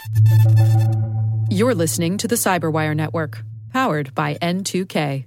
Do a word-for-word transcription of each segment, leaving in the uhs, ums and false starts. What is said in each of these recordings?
You're listening to the Cyberwire Network, powered by N two K.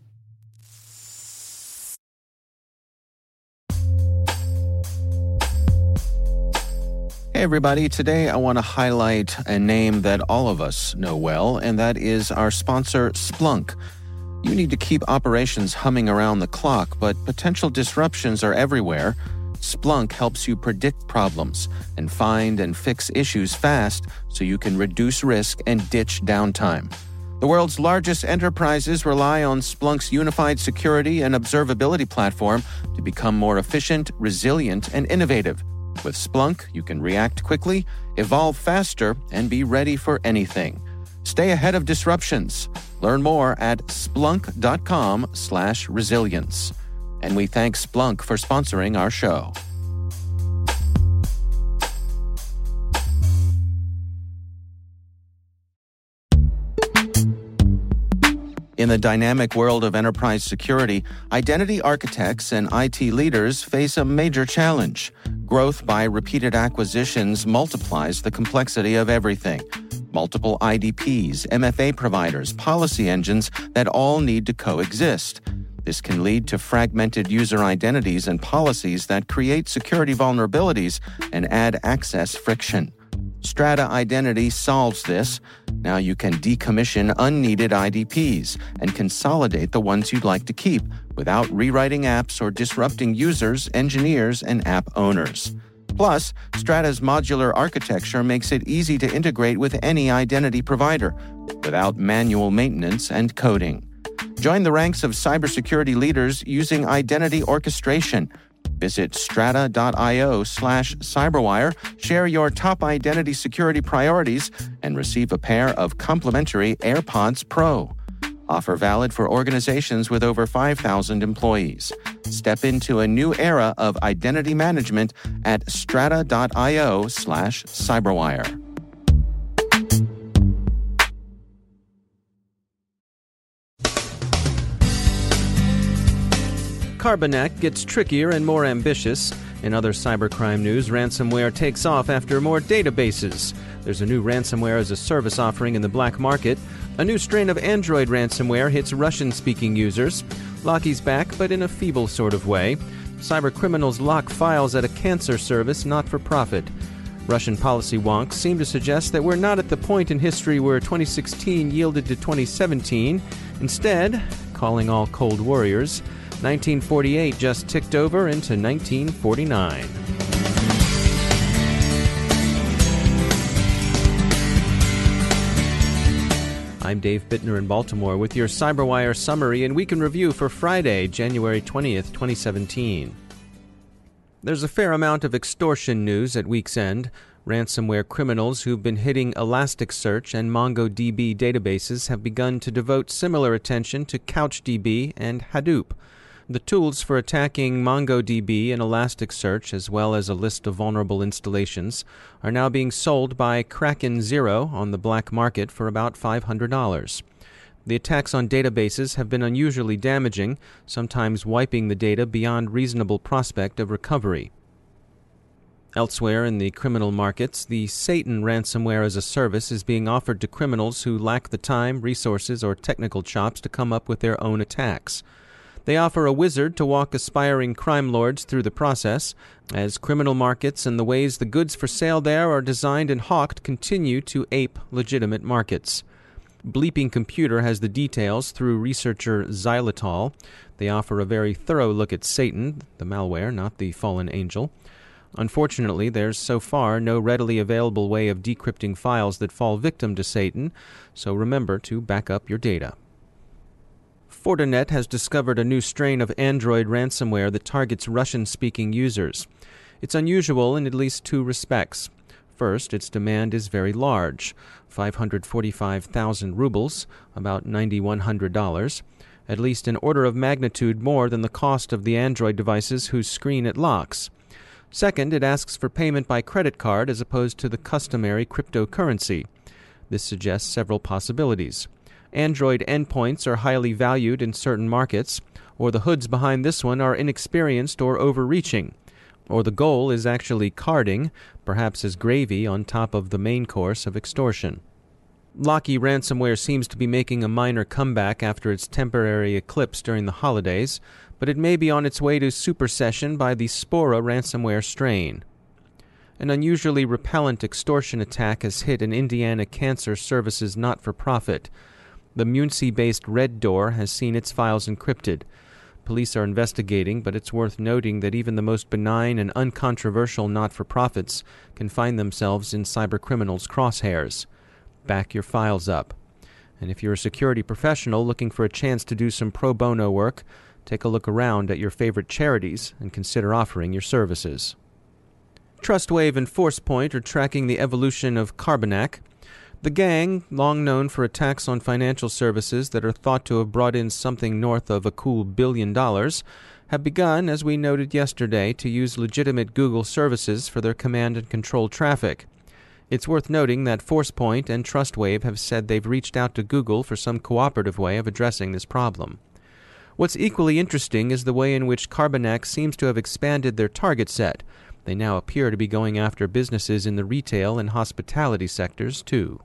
Hey everybody, today I want to highlight a name that all of us know well, and that is our sponsor, Splunk. You need to keep operations humming around the clock, but potential disruptions are everywhere. Splunk helps you predict problems and find and fix issues fast so you can reduce risk and ditch downtime. The world's largest enterprises rely on Splunk's unified security and observability platform to become more efficient, resilient, and innovative. With Splunk, you can react quickly, evolve faster, and be ready for anything. Stay ahead of disruptions. Learn more at splunk.com slash resilience. And we thank Splunk for sponsoring our show. In the dynamic world of enterprise security, identity architects and I T leaders face a major challenge. Growth by repeated acquisitions multiplies the complexity of everything. Multiple I D Ps, M F A providers, policy engines that all need to coexist. This can lead to fragmented user identities and policies that create security vulnerabilities and add access friction. Strata Identity solves this. Now you can decommission unneeded I D Ps and consolidate the ones you'd like to keep without rewriting apps or disrupting users, engineers, and app owners. Plus, Strata's modular architecture makes it easy to integrate with any identity provider without manual maintenance and coding. Join the ranks of cybersecurity leaders using identity orchestration. Visit strata.io slash cyberwire, share your top identity security priorities, and receive a pair of complimentary AirPods Pro. Offer valid for organizations with over five thousand employees. Step into a new era of identity management at strata.io slash cyberwire. Carbanak gets trickier and more ambitious. In other cybercrime news, ransomware takes off after more databases. There's a new ransomware as a service offering in the black market. A new strain of Android ransomware hits Russian-speaking users. Locky's back, but in a feeble sort of way. Cybercriminals lock files at a cancer service not for profit. Russian policy wonks seem to suggest that we're not at the point in history where twenty sixteen yielded to twenty seventeen. Instead, calling all cold warriors, nineteen forty-eight just ticked over into nineteen forty-nine. I'm Dave Bittner in Baltimore with your CyberWire summary and week in review for Friday, January twentieth, twenty seventeen. There's a fair amount of extortion news at week's end. Ransomware criminals who've been hitting Elasticsearch and MongoDB databases have begun to devote similar attention to CouchDB and Hadoop. The tools for attacking MongoDB and Elasticsearch, as well as a list of vulnerable installations, are now being sold by Kraken Zero on the black market for about five hundred dollars. The attacks on databases have been unusually damaging, sometimes wiping the data beyond reasonable prospect of recovery. Elsewhere in the criminal markets, the Satan ransomware as a service is being offered to criminals who lack the time, resources, or technical chops to come up with their own attacks. They offer a wizard to walk aspiring crime lords through the process, as criminal markets and the ways the goods for sale there are designed and hawked continue to ape legitimate markets. Bleeping Computer has the details through researcher Xylitol. They offer a very thorough look at Satan, the malware, not the fallen angel. Unfortunately, there's so far no readily available way of decrypting files that fall victim to Satan, so remember to back up your data. Fortinet has discovered a new strain of Android ransomware that targets Russian-speaking users. It's unusual in at least two respects. First, its demand is very large, five hundred forty-five thousand rubles, about nine thousand one hundred dollars, at least an order of magnitude more than the cost of the Android devices whose screen it locks. Second, it asks for payment by credit card as opposed to the customary cryptocurrency. This suggests several possibilities. Android endpoints are highly valued in certain markets, or the hoods behind this one are inexperienced or overreaching. Or the goal is actually carding, perhaps as gravy on top of the main course of extortion. Locky ransomware seems to be making a minor comeback after its temporary eclipse during the holidays, but it may be on its way to supersession by the Spora ransomware strain. An unusually repellent extortion attack has hit an Indiana Cancer Services not-for-profit. The Muncie-based Red Door has seen its files encrypted. Police are investigating, but it's worth noting that even the most benign and uncontroversial not-for-profits can find themselves in cybercriminals' crosshairs. Back your files up. And if you're a security professional looking for a chance to do some pro bono work, take a look around at your favorite charities and consider offering your services. Trustwave and Forcepoint are tracking the evolution of Carbanak. The gang, long known for attacks on financial services that are thought to have brought in something north of a cool billion dollars, have begun, as we noted yesterday, to use legitimate Google services for their command and control traffic. It's worth noting that Forcepoint and Trustwave have said they've reached out to Google for some cooperative way of addressing this problem. What's equally interesting is the way in which Carbanak seems to have expanded their target set. They now appear to be going after businesses in the retail and hospitality sectors, too.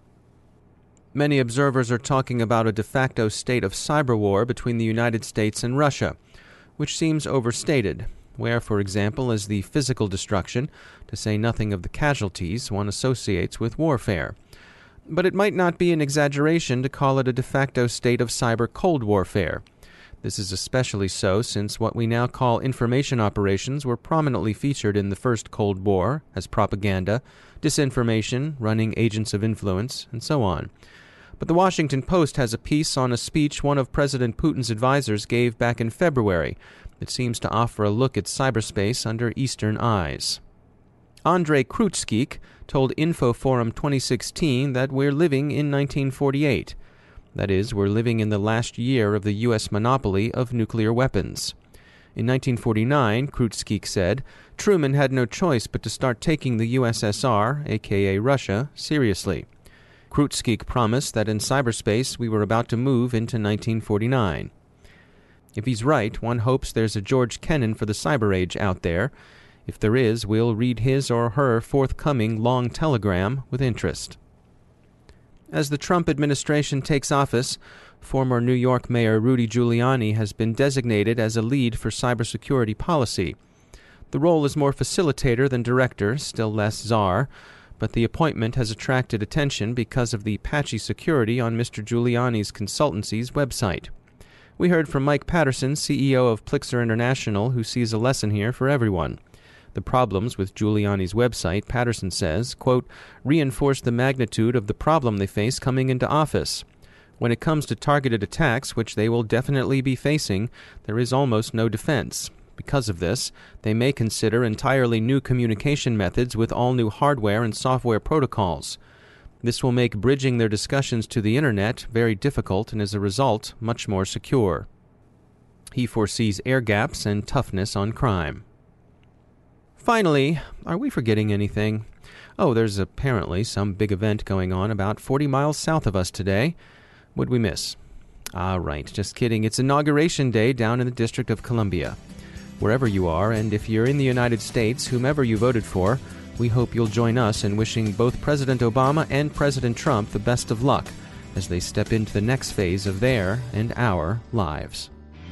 Many observers are talking about a de facto state of cyber war between the United States and Russia, which seems overstated, where, for example, is the physical destruction, to say nothing of the casualties one associates with warfare. But it might not be an exaggeration to call it a de facto state of cyber cold warfare. This is especially so since what we now call information operations were prominently featured in the first Cold War as propaganda, disinformation, running agents of influence, and so on. But the Washington Post has a piece on a speech one of President Putin's advisors gave back in February that seems to offer a look at cyberspace under Eastern eyes. Andrei Krutskik told InfoForum twenty sixteen that we're living in nineteen forty-eight. That is, we're living in the last year of the U S monopoly of nuclear weapons. In nineteen forty-nine, Krutskik said, Truman had no choice but to start taking the U S S R, aka Russia, seriously. Krutskik promised that in cyberspace we were about to move into nineteen forty-nine. If he's right, one hopes there's a George Kennan for the cyber age out there. If there is, we'll read his or her forthcoming long telegram with interest. As the Trump administration takes office, former New York Mayor Rudy Giuliani has been designated as a lead for cybersecurity policy. The role is more facilitator than director, still less czar, but the appointment has attracted attention because of the patchy security on Mister Giuliani's consultancy's website. We heard from Mike Patterson, C E O of Plixer International, who sees a lesson here for everyone. The problems with Giuliani's website, Patterson says, quote, reinforce the magnitude of the problem they face coming into office. When it comes to targeted attacks, which they will definitely be facing, there is almost no defense. Because of this, they may consider entirely new communication methods with all new hardware and software protocols. This will make bridging their discussions to the Internet very difficult and, as a result, much more secure. He foresees air gaps and toughness on crime. Finally, are we forgetting anything? Oh, there's apparently some big event going on about forty miles south of us today. What'd we miss? Ah, right, just kidding. It's Inauguration Day down in the District of Columbia. Wherever you are, and if you're in the United States, whomever you voted for, we hope you'll join us in wishing both President Obama and President Trump the best of luck as they step into the next phase of their and our lives.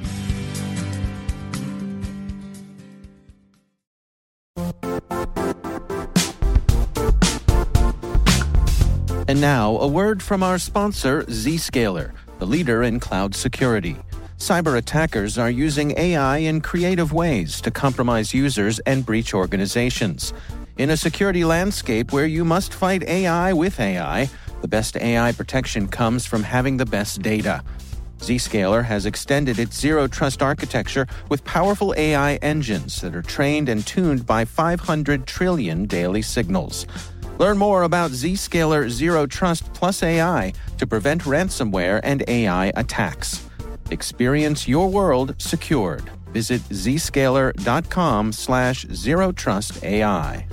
And now, a word from our sponsor, Zscaler, the leader in cloud security. Cyber attackers are using A I in creative ways to compromise users and breach organizations. In a security landscape where you must fight A I with A I, the best A I protection comes from having the best data. Zscaler has extended its zero-trust architecture with powerful A I engines that are trained and tuned by five hundred trillion daily signals. Learn more about Zscaler Zero Trust Plus A I to prevent ransomware and A I attacks. Experience your world secured. Visit zscaler.com slash zero trust AI.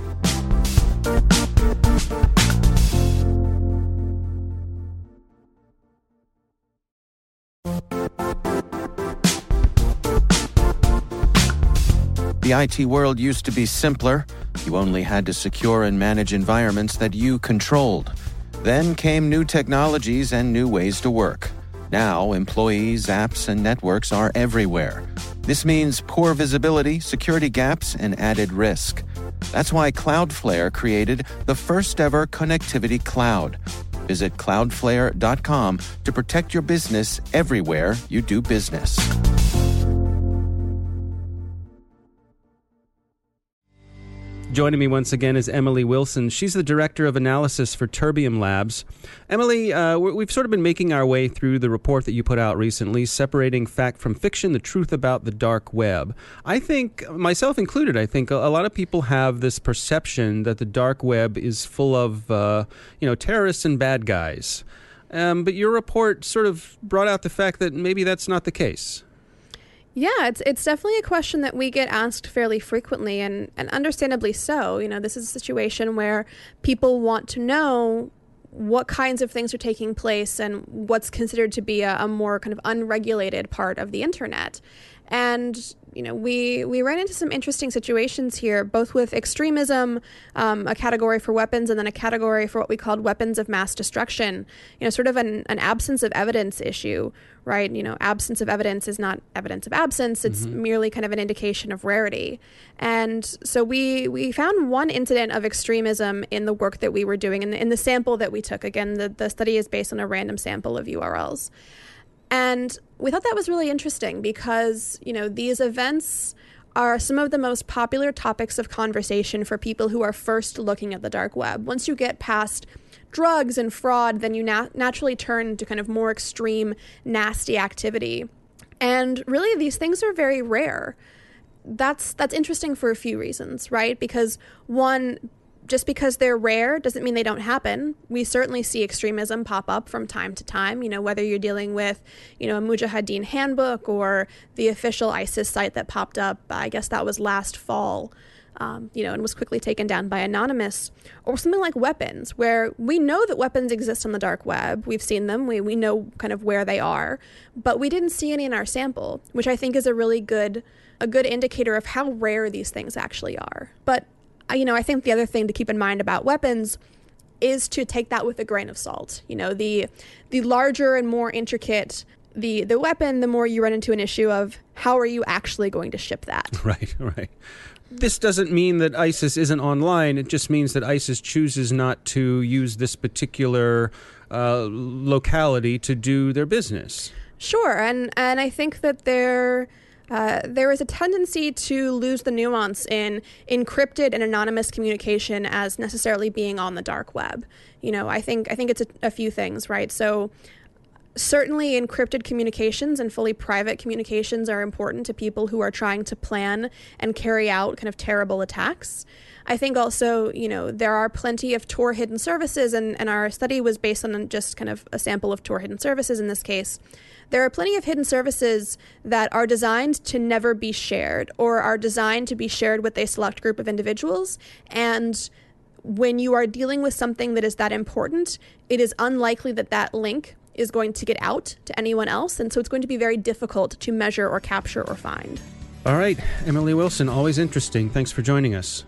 The I T world used to be simpler. You only had to secure and manage environments that you controlled. Then came new technologies and new ways to work. Now, employees, apps, and networks are everywhere. This means poor visibility, security gaps, and added risk. That's why Cloudflare created the first-ever connectivity cloud. Visit cloudflare dot com to protect your business everywhere you do business. Joining me once again is Emily Wilson. She's the Director of Analysis for Terbium Labs. Emily, uh, we've sort of been making our way through the report that you put out recently, Separating Fact from Fiction, the Truth About the Dark Web. I think, myself included, I think a lot of people have this perception that the dark web is full of, uh, you know, terrorists and bad guys. Um, but your report sort of brought out the fact that maybe that's not the case. Yeah, it's it's definitely a question that we get asked fairly frequently, and, and understandably so. You know, this is a situation where people want to know what kinds of things are taking place and what's considered to be a, a more kind of unregulated part of the internet. And, you know, we, we ran into some interesting situations here, both with extremism, um, a category for weapons, and then a category for what we called weapons of mass destruction, you know, sort of an, an absence of evidence issue, right? You know, absence of evidence is not evidence of absence. It's mm-hmm. merely kind of an indication of rarity. And so we we found one incident of extremism in the work that we were doing, in the, in the sample that we took. Again, the, the study is based on a random sample of U R Ls. And we thought that was really interesting because, you know, these events are some of the most popular topics of conversation for people who are first looking at the dark web. Once you get past drugs and fraud, then you na- naturally turn to kind of more extreme, nasty activity. And really, these things are very rare. That's that's interesting for a few reasons, right? Because one, just because they're rare doesn't mean they don't happen. We certainly see extremism pop up from time to time, you know, whether you're dealing with, you know, a Mujahideen handbook or the official ISIS site that popped up, I guess that was last fall, um, you know, and was quickly taken down by Anonymous, or something like weapons, where we know that weapons exist on the dark web. We've seen them. We, we know kind of where they are, but we didn't see any in our sample, which I think is a really good, a good indicator of how rare these things actually are. But you know, I think the other thing to keep in mind about weapons is to take that with a grain of salt. You know, the the larger and more intricate the the weapon, the more you run into an issue of how are you actually going to ship that? Right, right. This doesn't mean that ISIS isn't online. It just means that ISIS chooses not to use this particular uh, locality to do their business. Sure, and and I think that they're Uh, there is a tendency to lose the nuance in encrypted and anonymous communication as necessarily being on the dark web. You know, I think I think it's a, a few things, right? So certainly encrypted communications and fully private communications are important to people who are trying to plan and carry out kind of terrible attacks. I think also, you know, there are plenty of Tor hidden services, and, and our study was based on just kind of a sample of Tor hidden services in this case. There are plenty of hidden services that are designed to never be shared, or are designed to be shared with a select group of individuals. And when you are dealing with something that is that important, it is unlikely that that link is going to get out to anyone else. And so it's going to be very difficult to measure or capture or find. All right, Emily Wilson, always interesting. Thanks for joining us.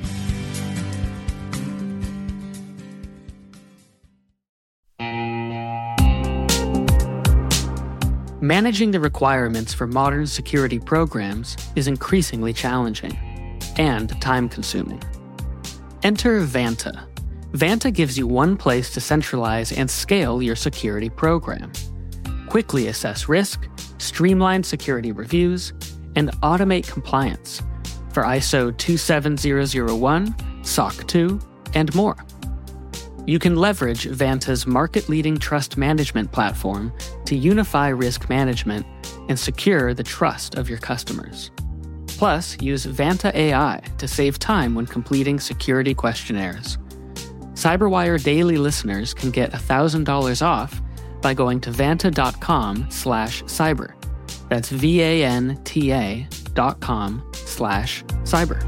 Managing the requirements for modern security programs is increasingly challenging and time-consuming. Enter Vanta. Vanta gives you one place to centralize and scale your security program. Quickly assess risk, streamline security reviews, and automate compliance for I S O two seven zero zero one, S O C two, and more. You can leverage Vanta's market-leading trust management platform to unify risk management and secure the trust of your customers. Plus, use Vanta A I to save time when completing security questionnaires. CyberWire Daily listeners can get one thousand dollars off by going to vanta.com slash cyber. That's V-A-N-T-A dot com slash cyber.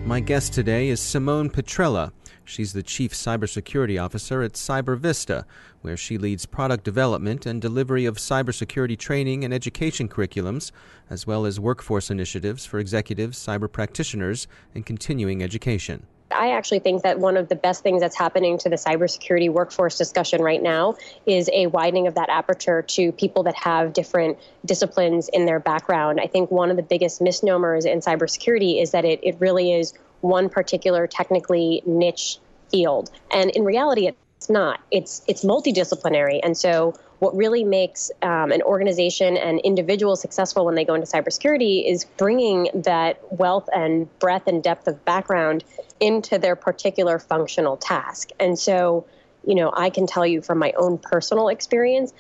My guest today is Simone Petrella. She's the Chief Cybersecurity Officer at CyberVista, where she leads product development and delivery of cybersecurity training and education curriculums, as well as workforce initiatives for executives, cyber practitioners, and continuing education. I actually think that one of the best things that's happening to the cybersecurity workforce discussion right now is a widening of that aperture to people that have different disciplines in their background. I think one of the biggest misnomers in cybersecurity is that it, it really is one particular technically niche field. And in reality, it's not. It's it's multidisciplinary. And so what really makes um, an organization and individuals successful when they go into cybersecurity is bringing that wealth and breadth and depth of background into their particular functional task. And so, you know, I can tell you from my own personal experience,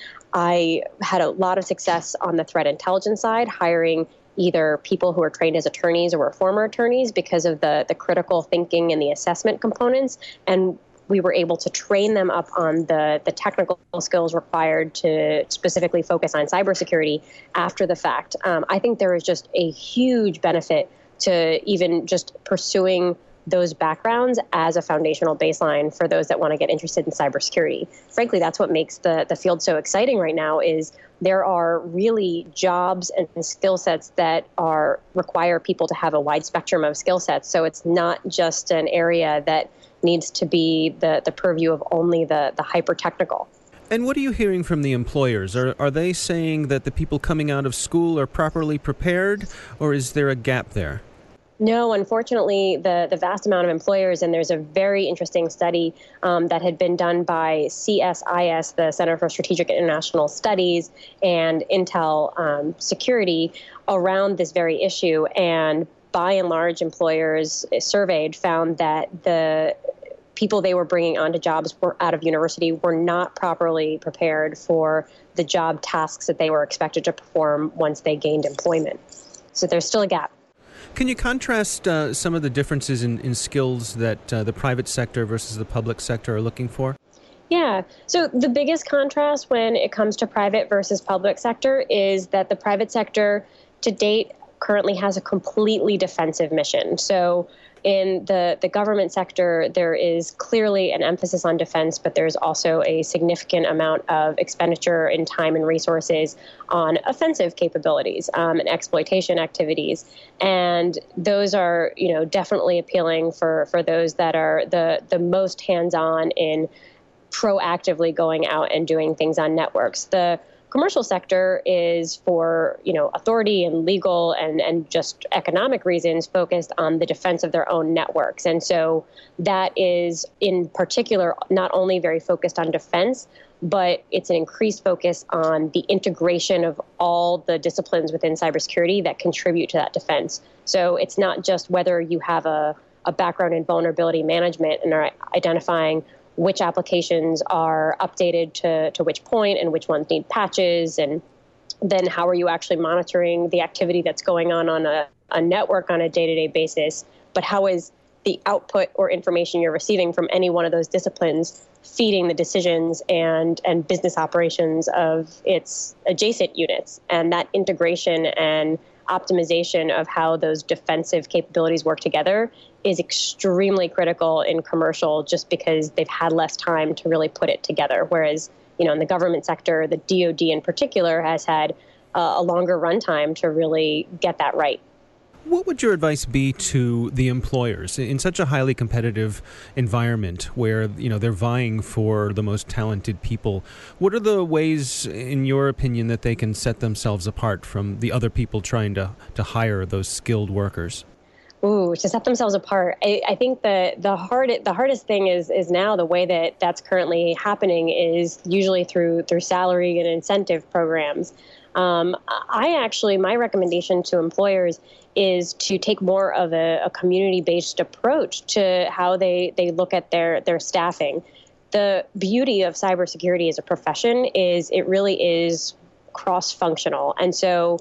I had a lot of success on the threat intelligence side, hiring either people who are trained as attorneys or were former attorneys because of the, the critical thinking and the assessment components. And we were able to train them up on the, the technical skills required to specifically focus on cybersecurity after the fact. Um, I think there is just a huge benefit to even just pursuing those backgrounds as a foundational baseline for those that want to get interested in cybersecurity. Frankly, that's what makes the, the field so exciting right now is there are really jobs and skill sets that are require people to have a wide spectrum of skill sets. So it's not just an area that needs to be the, the purview of only the, the hyper-technical. And what are you hearing from the employers? Are, are they saying that the people coming out of school are properly prepared, or is there a gap there? No, unfortunately, the, the vast amount of employers, and there's a very interesting study um, that had been done by C S I S, the Center for Strategic International Studies, and Intel um, Security around this very issue. And by and large, employers surveyed found that the people they were bringing onto jobs were out of university were not properly prepared for the job tasks that they were expected to perform once they gained employment. So there's still a gap. Can you contrast uh, some of the differences in, in skills that uh, the private sector versus the public sector are looking for? Yeah. So the biggest contrast when it comes to private versus public sector is that the private sector to date currently has a completely defensive mission. So in the, the government sector, there is clearly an emphasis on defense, but there's also a significant amount of expenditure in time and resources on offensive capabilities um, and exploitation activities. And those are, you know, definitely appealing for, for those that are the, the most hands-on in proactively going out and doing things on networks. The commercial sector is for, you know, authority and legal and, and just economic reasons focused on the defense of their own networks. And so that is in particular not only very focused on defense, but it's an increased focus on the integration of all the disciplines within cybersecurity that contribute to that defense. So it's not just whether you have a, a background in vulnerability management and are identifying which applications are updated to, to which point and which ones need patches, and then how are you actually monitoring the activity that's going on on a, a network on a day-to-day basis, but how is the output or information you're receiving from any one of those disciplines feeding the decisions and, and business operations of its adjacent units. And that integration and optimization of how those defensive capabilities work together is extremely critical in commercial just because they've had less time to really put it together. Whereas, you know, in the government sector, the D O D in particular has had uh, a longer runtime to really get that right. What would your advice be to the employers in such a highly competitive environment where, you know, they're vying for the most talented people? What are the ways, in your opinion, that they can set themselves apart from the other people trying to, to hire those skilled workers? Ooh, to set themselves apart. I, I think the the hard the hardest thing is is now the way that that's currently happening is usually through through salary and incentive programs. Um, I actually, my recommendation to employers is to take more of a, a community-based approach to how they, they look at their, their staffing. The beauty of cybersecurity as a profession is it really is cross-functional. And so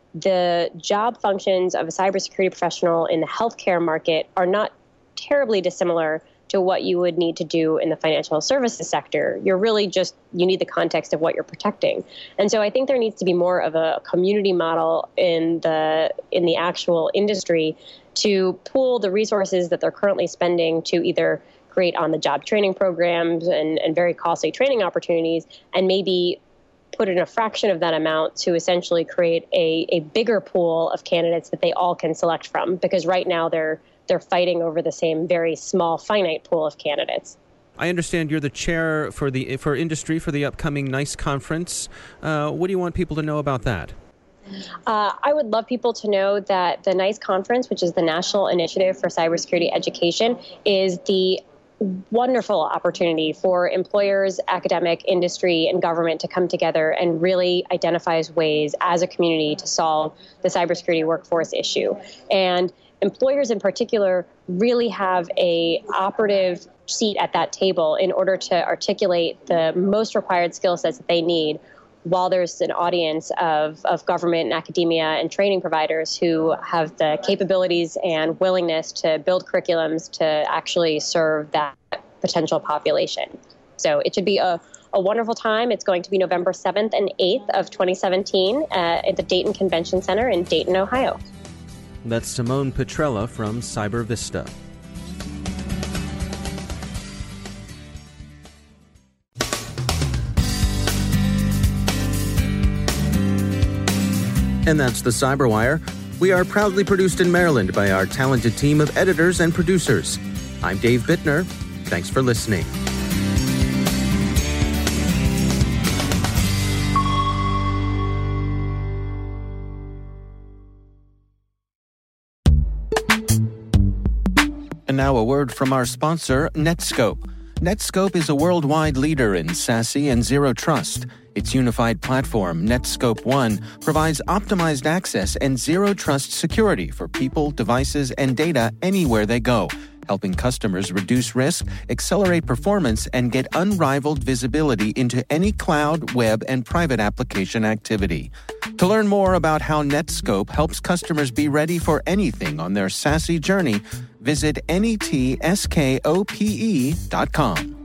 the job functions of a cybersecurity professional in the healthcare market are not terribly dissimilar to what you would need to do in the financial services sector. You're really just, you need the context of what you're protecting. And so I think there needs to be more of a community model in the in the actual industry to pool the resources that they're currently spending to either create on-the-job training programs and, and very costly training opportunities, and maybe put in a fraction of that amount to essentially create a, a bigger pool of candidates that they all can select from. Because right now they're they're fighting over the same very small, finite pool of candidates. I understand you're the chair for the for industry for the upcoming NICE conference. Uh, what do you want people to know about that? Uh, I would love people to know that the NICE conference, which is the National Initiative for Cybersecurity Education, is the wonderful opportunity for employers, academic, industry, and government to come together and really identify ways as a community to solve the cybersecurity workforce issue. And employers in particular really have a operative seat at that table in order to articulate the most required skill sets that they need, while there's an audience of, of government and academia and training providers who have the capabilities and willingness to build curriculums to actually serve that potential population. So it should be a, a wonderful time. It's going to be November seventh and eighth of twenty seventeen uh, at the Dayton Convention Center in Dayton, Ohio. That's Simone Petrella from CyberVista. And that's the Cyberwire. We are proudly produced in Maryland by our talented team of editors and producers. I'm Dave Bittner. Thanks for listening. And now a word from our sponsor, Netskope. Netskope is a worldwide leader in SASE and Zero Trust. Its unified platform, Netskope One, provides optimized access and zero trust security for people, devices, and data anywhere they go, helping customers reduce risk, accelerate performance, and get unrivaled visibility into any cloud, web, and private application activity. To learn more about how Netskope helps customers be ready for anything on their SASE journey, visit netskope dot com.